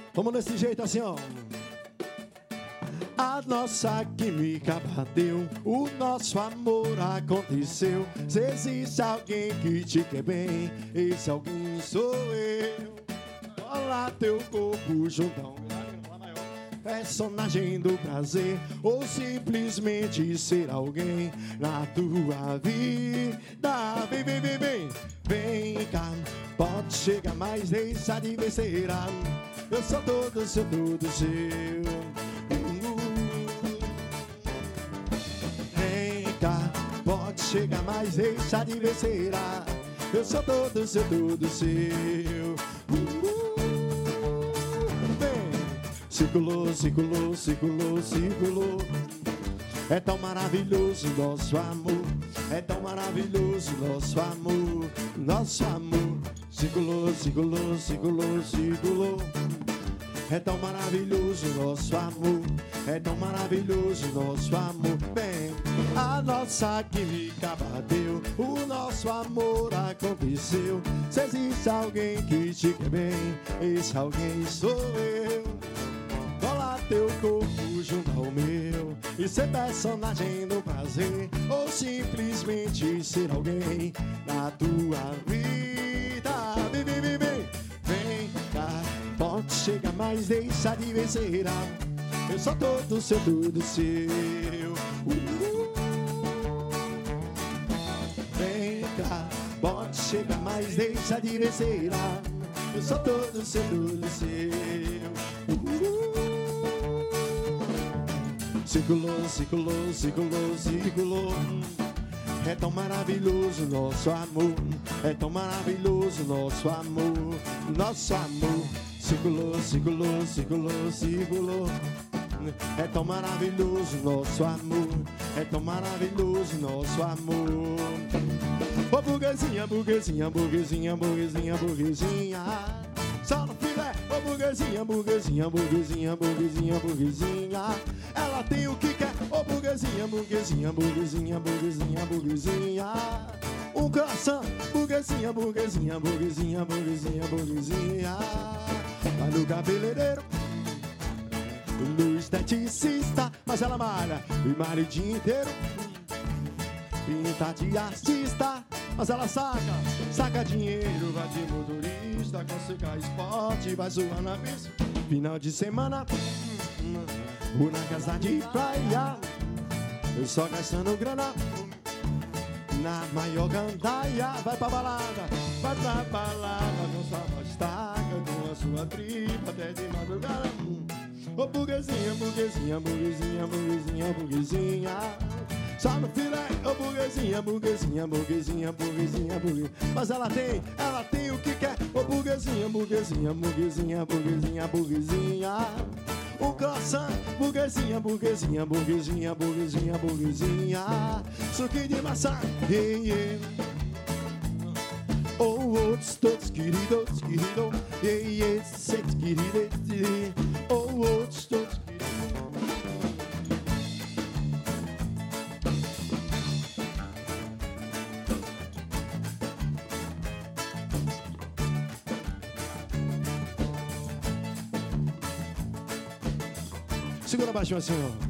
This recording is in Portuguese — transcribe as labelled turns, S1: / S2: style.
S1: Vamos desse jeito assim, ó. A nossa química bateu, o nosso amor aconteceu. Se existe alguém que te quer bem, esse alguém sou eu. Cola teu corpo juntão, personagem do prazer, ou simplesmente ser alguém na tua vida. Vem, vem, vem, vem, vem cá, pode chegar, mas deixa de vencer. Eu sou todo seu, todo seu. Vem cá, pode chegar, mas deixa de vencer. Eu sou todo seu, todo seu. Circulou, circulou, circulou, circulou. É tão maravilhoso nosso amor. É tão maravilhoso nosso amor. Nosso amor. Circulou, circulou, circulou, circulou. É tão maravilhoso nosso amor. É tão maravilhoso nosso amor. Bem, a nossa química bateu, o nosso amor aconteceu. Se existe alguém que te quer bem, esse alguém sou eu. Cola teu corpo junto ao meu e ser personagem do prazer, ou simplesmente ser alguém na tua vida. Vem, vem, vem, vem, vem cá, pode chegar, mas deixa de vencer. Eu sou todo seu, tudo seu. Vem cá, pode chegar, mas deixa de vencer. Eu sou todo seu, tudo seu. Circulou, circulou, circulou, circulou. É tão maravilhoso nosso amor. É tão maravilhoso nosso amor. Nosso amor. Circulou, circulou, circulou, circulou. É tão maravilhoso nosso amor. É tão maravilhoso nosso amor. Ô burguesinha, burguesinha, burguesinha, burguesinha, burguesinha. Só no filé, ô burguesinha, burguesinha, burguesinha, burguesinha, burguesinha. Ela tem o que quer, ô burguesinha, burguesinha, burguesinha, burguesinha, burguesinha. Um coração, burguesinha, burguesinha, burguesinha, burguesinha, burguesinha. Vai no cabeleireiro, no esteticista, mas ela malha e malha o dia inteiro. Pinta de artista, mas ela saca dinheiro. Vai de motorista, consegue esporte, vai zoar na pista. Final de semana, ou na casa de praia, eu só gastando grana na maior gandaia. Vai pra balada com sua estaca, com a sua tripa até de madrugada. Ô burguesinha, burguesinha, burguesinha, burguesinha, burguesinha. Só no filé, ô burguesinha, burguesinha, burguesinha, burguesinha, burguesinha. Mas ela tem o que quer, ô burguesinha, burguesinha, burguesinha, burguesinha, burguesinha. Um croissant, burguesinha, burguesinha, burguesinha, burguesinha, burguesinha. Suquinho de maçã, yeah, yeah. Oh, oh, todos queridos, querido, yeah, yeah, sete querido, oh, oh, todos queridos. Segura baixinho assim, ó.